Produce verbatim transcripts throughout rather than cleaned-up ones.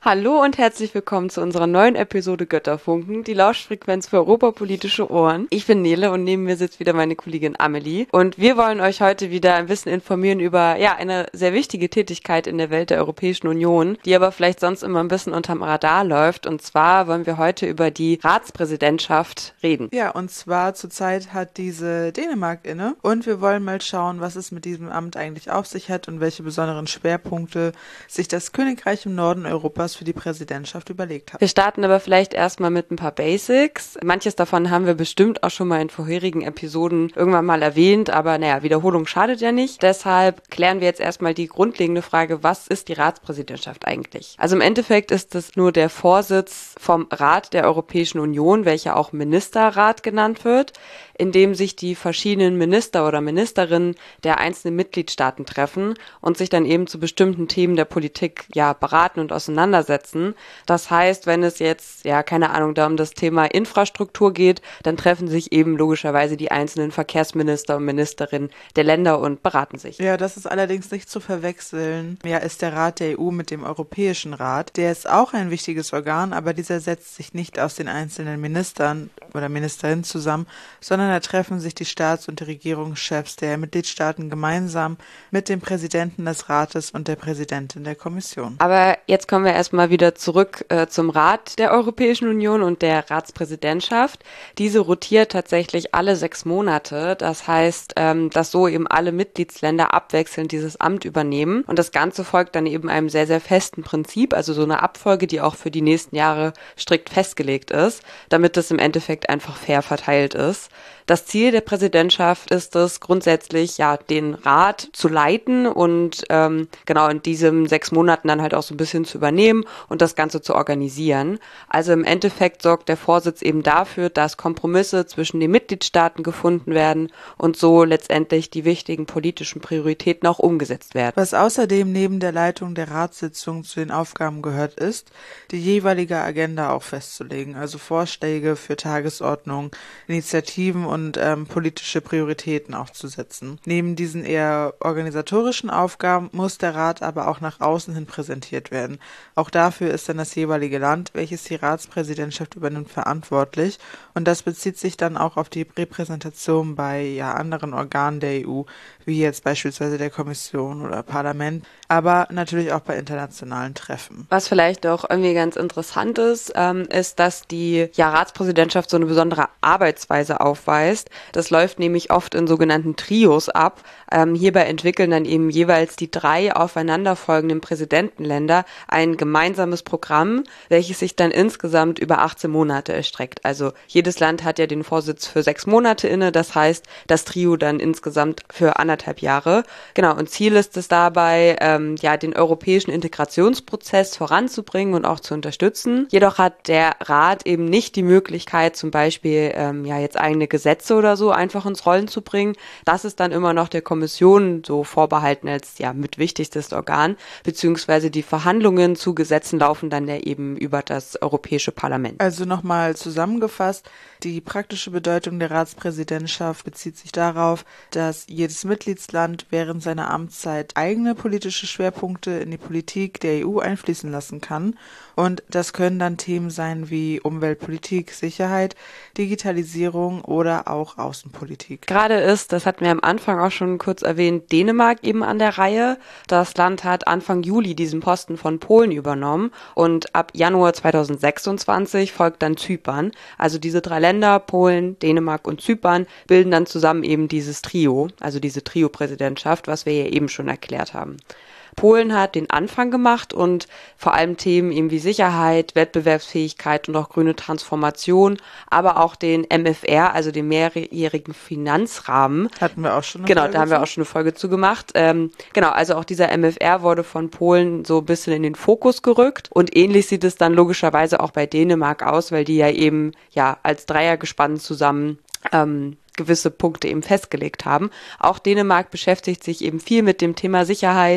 Hallo und herzlich willkommen zu unserer neuen Episode Götterfunken, die Lauschfrequenz für europapolitische Ohren. Ich bin Nele und neben mir sitzt wieder meine Kollegin Amelie. Und wir wollen euch heute wieder ein bisschen informieren über ja eine sehr wichtige Tätigkeit in der Welt der Europäischen Union, die aber vielleicht sonst immer ein bisschen unterm Radar läuft. Und zwar wollen wir heute über die Ratspräsidentschaft reden. Ja, und zwar zurzeit hat diese Dänemark inne. Und wir wollen mal schauen, was es mit diesem Amt eigentlich auf sich hat und welche besonderen Schwerpunkte sich das Königreich im Norden Europas für die Präsidentschaft überlegt hat. Wir starten aber vielleicht erstmal mit ein paar Basics. Manches davon haben wir bestimmt auch schon mal in vorherigen Episoden irgendwann mal erwähnt, aber naja, Wiederholung schadet ja nicht. Deshalb klären wir jetzt erstmal die grundlegende Frage, was ist die Ratspräsidentschaft eigentlich? Also im Endeffekt ist es nur der Vorsitz vom Rat der Europäischen Union, welcher auch Ministerrat genannt wird, in dem sich die verschiedenen Minister oder Ministerinnen der einzelnen Mitgliedstaaten treffen und sich dann eben zu bestimmten Themen der Politik ja beraten und auseinandersetzen. Das heißt, wenn es jetzt, ja, keine Ahnung, da um das Thema Infrastruktur geht, dann treffen sich eben logischerweise die einzelnen Verkehrsminister und Ministerinnen der Länder und beraten sich. Ja, das ist allerdings nicht zu verwechseln. Ja, ist der Rat der E U mit dem Europäischen Rat. Der ist auch ein wichtiges Organ, aber dieser setzt sich nicht aus den einzelnen Ministern oder Ministerinnen zusammen, sondern da treffen sich die Staats- und die Regierungschefs der Mitgliedstaaten gemeinsam mit dem Präsidenten des Rates und der Präsidentin der Kommission. Aber jetzt kommen wir erstmal wieder zurück äh, zum Rat der Europäischen Union und der Ratspräsidentschaft. Diese rotiert tatsächlich alle sechs Monate. Das heißt, ähm, dass so eben alle Mitgliedsländer abwechselnd dieses Amt übernehmen. Und das Ganze folgt dann eben einem sehr, sehr festen Prinzip, also so eine Abfolge, die auch für die nächsten Jahre strikt festgelegt ist, damit das im Endeffekt einfach fair verteilt ist. Das Ziel der Präsidentschaft ist es grundsätzlich, ja, den Rat zu leiten und ähm, genau in diesen sechs Monaten dann halt auch so ein bisschen zu übernehmen und das Ganze zu organisieren. Also im Endeffekt sorgt der Vorsitz eben dafür, dass Kompromisse zwischen den Mitgliedstaaten gefunden werden und so letztendlich die wichtigen politischen Prioritäten auch umgesetzt werden. Was außerdem neben der Leitung der Ratssitzung zu den Aufgaben gehört, ist, die jeweilige Agenda auch festzulegen, also Vorschläge für Tagesordnung, Initiativen und und ähm, politische Prioritäten auch zu setzen. Neben diesen eher organisatorischen Aufgaben muss der Rat aber auch nach außen hin präsentiert werden. Auch dafür ist dann das jeweilige Land, welches die Ratspräsidentschaft übernimmt, verantwortlich. Und das bezieht sich dann auch auf die Repräsentation bei ja, anderen Organen der E U, wie jetzt beispielsweise der Kommission oder Parlament, aber natürlich auch bei internationalen Treffen. Was vielleicht auch irgendwie ganz interessant ist, ähm, ist, dass die ja, Ratspräsidentschaft so eine besondere Arbeitsweise aufweist. Das läuft nämlich oft in sogenannten Trios ab. Ähm, hierbei entwickeln dann eben jeweils die drei aufeinanderfolgenden Präsidentenländer ein gemeinsames Programm, welches sich dann insgesamt über achtzehn Monate erstreckt. Also jedes Land hat ja den Vorsitz für sechs Monate inne, das heißt, das Trio dann insgesamt für anderthalb Jahre. Genau, und Ziel ist es dabei, ähm, ja, den europäischen Integrationsprozess voranzubringen und auch zu unterstützen. Jedoch hat der Rat eben nicht die Möglichkeit, zum Beispiel ähm, ja jetzt eigene Gesetze oder so einfach ins Rollen zu bringen. Das ist dann immer noch der Kommission so vorbehalten als ja mit wichtigstes Organ, beziehungsweise die Verhandlungen zu Gesetzen laufen dann ja eben über das Europäische Parlament. Also nochmal zusammengefasst, die praktische Bedeutung der Ratspräsidentschaft bezieht sich darauf, dass jedes Mitgliedsland während seiner Amtszeit eigene politische Schwerpunkte in die Politik der E U einfließen lassen kann. Und das können dann Themen sein wie Umweltpolitik, Sicherheit, Digitalisierung oder auch Außenpolitik. Gerade ist, das hatten wir am Anfang auch schon kurz erwähnt, Dänemark eben an der Reihe. Das Land hat Anfang Juli diesen Posten von Polen übernommen und ab Januar zweitausendsechsundzwanzig folgt dann Zypern. Also diese drei Länder, Polen, Dänemark und Zypern, bilden dann zusammen eben dieses Trio, also diese Trio-Präsidentschaft, was wir ja eben schon erklärt haben. Polen hat den Anfang gemacht und vor allem Themen eben wie Sicherheit, Wettbewerbsfähigkeit und auch grüne Transformation, aber auch den M F R, also den mehrjährigen Finanzrahmen. Hatten wir auch schon eine Genau, Folge da haben wir zu? auch schon eine Folge zu gemacht. Ähm, genau, also auch dieser M F R wurde von Polen so ein bisschen in den Fokus gerückt und ähnlich sieht es dann logischerweise auch bei Dänemark aus, weil die ja eben ja als Dreiergespann zusammen ähm, gewisse Punkte eben festgelegt haben. Auch Dänemark beschäftigt sich eben viel mit dem Thema Sicherheit,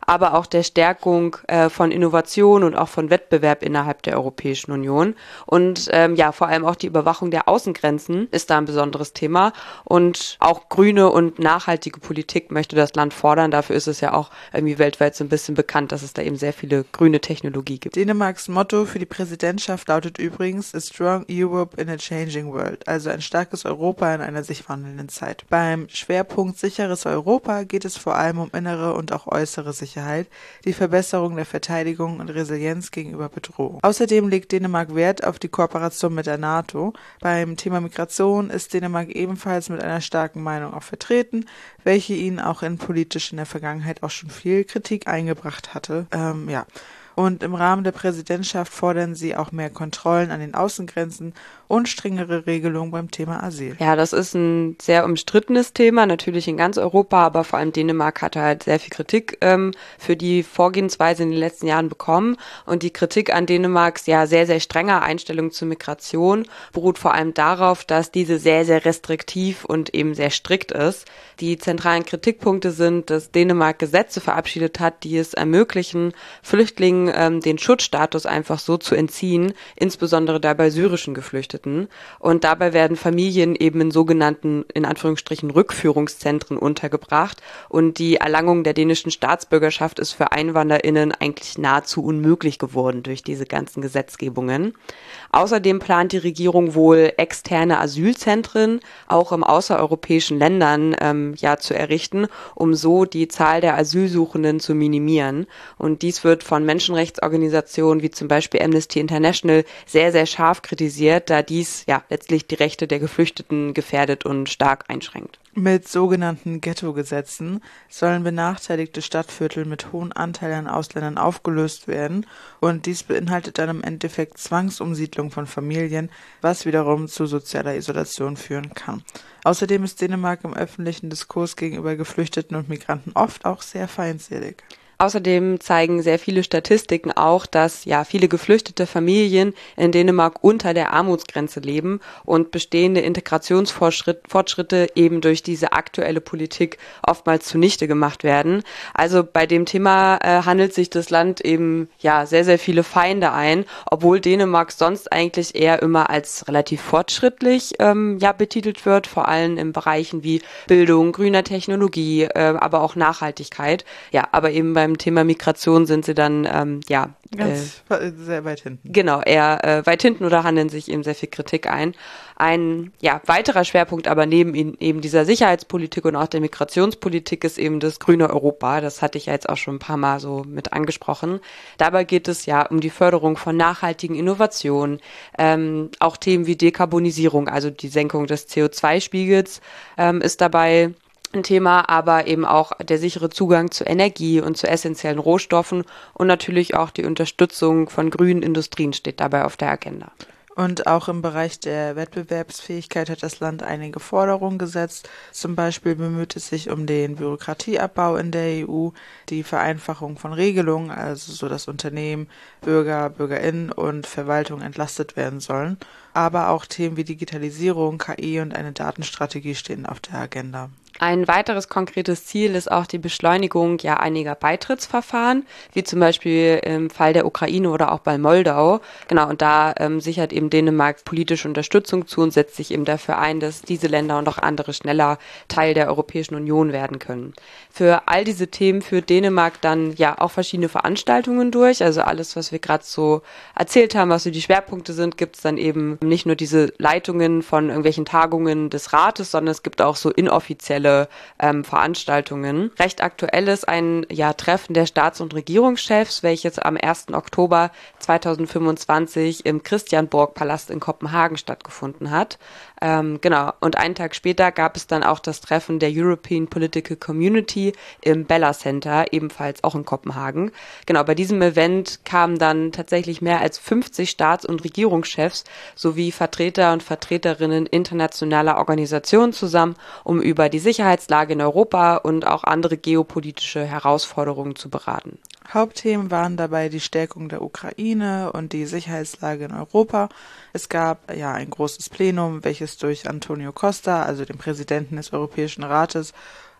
aber auch der Stärkung äh, von Innovation und auch von Wettbewerb innerhalb der Europäischen Union. Und ähm, ja, vor allem auch die Überwachung der Außengrenzen ist da ein besonderes Thema. Und auch grüne und nachhaltige Politik möchte das Land fordern. Dafür ist es ja auch irgendwie weltweit so ein bisschen bekannt, dass es da eben sehr viele grüne Technologie gibt. Dänemarks Motto für die Präsidentschaft lautet übrigens A Strong Europe in a Changing World, also ein starkes Europa in einer sich wandelnden Zeit. Beim Schwerpunkt sicheres Europa geht es vor allem um innere und auch äußere Sicherheit, die Verbesserung der Verteidigung und Resilienz gegenüber Bedrohung. Außerdem legt Dänemark Wert auf die Kooperation mit der NATO. Beim Thema Migration ist Dänemark ebenfalls mit einer starken Meinung auch vertreten, welche ihnen auch in politisch in der Vergangenheit auch schon viel Kritik eingebracht hatte. Ähm, ja. Und im Rahmen der Präsidentschaft fordern sie auch mehr Kontrollen an den Außengrenzen und strengere Regelungen beim Thema Asyl. Ja, das ist ein sehr umstrittenes Thema, natürlich in ganz Europa, aber vor allem Dänemark hatte halt sehr viel Kritik ähm, für die Vorgehensweise in den letzten Jahren bekommen. Und die Kritik an Dänemarks ja sehr, sehr strenger Einstellung zur Migration beruht vor allem darauf, dass diese sehr, sehr restriktiv und eben sehr strikt ist. Die zentralen Kritikpunkte sind, dass Dänemark Gesetze verabschiedet hat, die es ermöglichen, Flüchtlingen ähm, den Schutzstatus einfach so zu entziehen, insbesondere dabei syrischen Geflüchteten. Und dabei werden Familien eben in sogenannten, in Anführungsstrichen, Rückführungszentren untergebracht. Und die Erlangung der dänischen Staatsbürgerschaft ist für EinwanderInnen eigentlich nahezu unmöglich geworden durch diese ganzen Gesetzgebungen. Außerdem plant die Regierung wohl externe Asylzentren auch im außereuropäischen Ländern ähm, ja zu errichten, um so die Zahl der Asylsuchenden zu minimieren. Und dies wird von Menschenrechtsorganisationen wie zum Beispiel Amnesty International sehr, sehr scharf kritisiert, da dies ja letztlich die Rechte der Geflüchteten gefährdet und stark einschränkt. Mit sogenannten Ghetto-Gesetzen sollen benachteiligte Stadtviertel mit hohem Anteil an Ausländern aufgelöst werden und dies beinhaltet dann im Endeffekt Zwangsumsiedlung von Familien, was wiederum zu sozialer Isolation führen kann. Außerdem ist Dänemark im öffentlichen Diskurs gegenüber Geflüchteten und Migranten oft auch sehr feindselig. Außerdem zeigen sehr viele Statistiken auch, dass ja viele geflüchtete Familien in Dänemark unter der Armutsgrenze leben und bestehende Integrationsfortschritte eben durch diese aktuelle Politik oftmals zunichte gemacht werden. Also bei dem Thema äh, handelt sich das Land eben ja sehr, sehr viele Feinde ein, obwohl Dänemark sonst eigentlich eher immer als relativ fortschrittlich ähm, ja betitelt wird, vor allem in Bereichen wie Bildung, grüner Technologie, äh, aber auch Nachhaltigkeit. Ja, aber eben beim Thema Migration sind sie dann, ähm, ja. Ganz äh, sehr weit hinten. Genau, eher äh, weit hinten oder handeln sich eben sehr viel Kritik ein. Ein ja, weiterer Schwerpunkt aber neben ihnen, eben dieser Sicherheitspolitik und auch der Migrationspolitik ist eben das grüne Europa. Das hatte ich ja jetzt auch schon ein paar Mal so mit angesprochen. Dabei geht es ja um die Förderung von nachhaltigen Innovationen, ähm, auch Themen wie Dekarbonisierung, also die Senkung des C O zwei Spiegels ähm, ist dabei ein Thema, aber eben auch der sichere Zugang zu Energie und zu essentiellen Rohstoffen und natürlich auch die Unterstützung von grünen Industrien steht dabei auf der Agenda. Und auch im Bereich der Wettbewerbsfähigkeit hat das Land einige Forderungen gesetzt. Zum Beispiel bemüht es sich um den Bürokratieabbau in der E U, die Vereinfachung von Regelungen, also so dass Unternehmen, Bürger, BürgerInnen und Verwaltung entlastet werden sollen. Aber auch Themen wie Digitalisierung, K I und eine Datenstrategie stehen auf der Agenda. Ein weiteres konkretes Ziel ist auch die Beschleunigung ja einiger Beitrittsverfahren, wie zum Beispiel im Fall der Ukraine oder auch bei Moldau. Genau, und da ähm, sichert eben Dänemark politische Unterstützung zu und setzt sich eben dafür ein, dass diese Länder und auch andere schneller Teil der Europäischen Union werden können. Für all diese Themen führt Dänemark dann ja auch verschiedene Veranstaltungen durch. Also alles, was wir gerade so erzählt haben, was so die Schwerpunkte sind, gibt es dann eben nicht nur diese Leitungen von irgendwelchen Tagungen des Rates, sondern es gibt auch so inoffizielle Ähm, Veranstaltungen. Recht aktuell ist ein ja, Treffen der Staats- und Regierungschefs, welches am ersten Oktober zweitausendfünfundzwanzig im Christianborg-Palast in Kopenhagen stattgefunden hat. Ähm, genau, und einen Tag später gab es dann auch das Treffen der European Political Community im Bella Center, ebenfalls auch in Kopenhagen. Genau, bei diesem Event kamen dann tatsächlich mehr als fünfzig Staats- und Regierungschefs sowie Vertreter und Vertreterinnen internationaler Organisationen zusammen, um über die Sicherheitslage in Europa und auch andere geopolitische Herausforderungen zu beraten. Hauptthemen waren dabei die Stärkung der Ukraine und die Sicherheitslage in Europa. Es gab ja ein großes Plenum, welches durch Antonio Costa, also den Präsidenten des Europäischen Rates,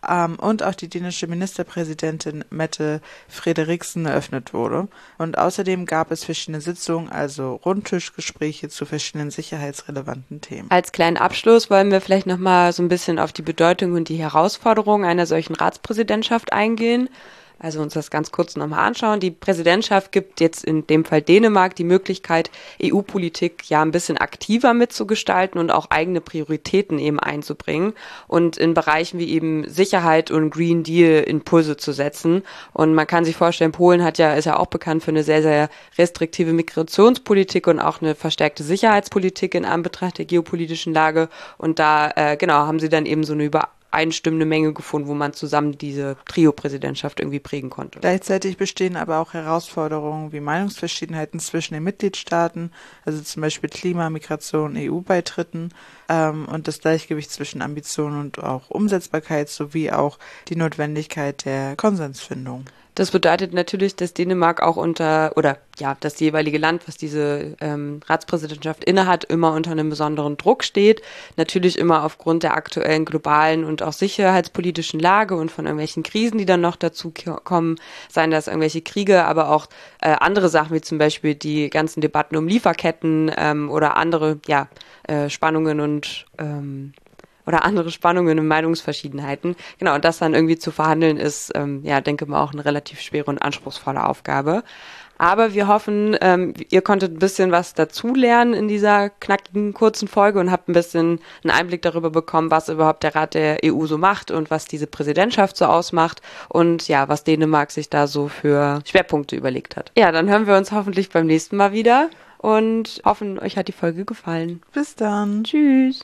ähm, und auch die dänische Ministerpräsidentin Mette Frederiksen eröffnet wurde. Und außerdem gab es verschiedene Sitzungen, also Rundtischgespräche zu verschiedenen sicherheitsrelevanten Themen. Als kleinen Abschluss wollen wir vielleicht nochmal so ein bisschen auf die Bedeutung und die Herausforderungen einer solchen Ratspräsidentschaft eingehen. Also uns das ganz kurz nochmal anschauen. Die Präsidentschaft gibt jetzt in dem Fall Dänemark die Möglichkeit, E U-Politik ja ein bisschen aktiver mitzugestalten und auch eigene Prioritäten eben einzubringen und in Bereichen wie eben Sicherheit und Green Deal Impulse zu setzen. Und man kann sich vorstellen, Polen hat ja, ist ja auch bekannt für eine sehr, sehr restriktive Migrationspolitik und auch eine verstärkte Sicherheitspolitik in Anbetracht der geopolitischen Lage. Und da, äh, genau, haben sie dann eben so eine über einstimmende Menge gefunden, wo man zusammen diese Trio-Präsidentschaft irgendwie prägen konnte. Gleichzeitig bestehen aber auch Herausforderungen wie Meinungsverschiedenheiten zwischen den Mitgliedstaaten, also zum Beispiel Klima, Migration, E U-Beitritten ähm, und das Gleichgewicht zwischen Ambition und auch Umsetzbarkeit sowie auch die Notwendigkeit der Konsensfindung. Das bedeutet natürlich, dass Dänemark auch unter, oder ja, das jeweilige Land, was diese ähm, Ratspräsidentschaft innehat, immer unter einem besonderen Druck steht. Natürlich immer aufgrund der aktuellen globalen und auch sicherheitspolitischen Lage und von irgendwelchen Krisen, die dann noch dazu kommen, seien das irgendwelche Kriege, aber auch äh, andere Sachen, wie zum Beispiel die ganzen Debatten um Lieferketten ähm, oder andere ja, äh, Spannungen und ähm, oder andere Spannungen und Meinungsverschiedenheiten. Genau, und das dann irgendwie zu verhandeln ist, ähm, ja, denke mal, auch eine relativ schwere und anspruchsvolle Aufgabe. Aber wir hoffen, ähm, ihr konntet ein bisschen was dazulernen in dieser knackigen, kurzen Folge und habt ein bisschen einen Einblick darüber bekommen, was überhaupt der Rat der E U so macht und was diese Präsidentschaft so ausmacht und ja, was Dänemark sich da so für Schwerpunkte überlegt hat. Ja, dann hören wir uns hoffentlich beim nächsten Mal wieder und hoffen, euch hat die Folge gefallen. Bis dann. Tschüss.